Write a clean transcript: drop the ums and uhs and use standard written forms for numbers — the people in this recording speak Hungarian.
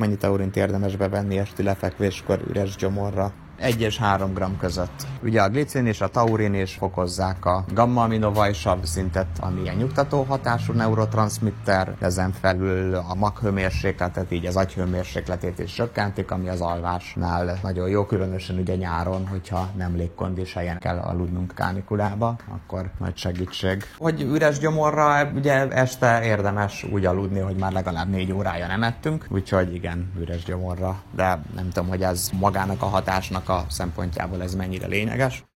mennyi taurint érdemes bevenni esti lefekvéskor üres gyomorra? 1 és 3 g között. Ugye a glicin és a taurin is fokozzák a gamma-aminovaj-sav szintet, ami ilyen nyugtató hatású neurotranszmitter, ezen felül a maghőmérsékletet, így az agyhőmérsékletét is csökkentik, ami az alvásnál nagyon jó, különösen ugye nyáron, hogyha nem légkondis helyen kell aludnunk kánikulába, akkor nagy segítség. Hogy üres gyomorra ugye este érdemes úgy aludni, hogy már legalább 4 órája nem ettünk, úgyhogy igen, üres gyomorra, de nem tudom, hogy ez magának a hatásnak a szempontjából ez mennyire lényeges.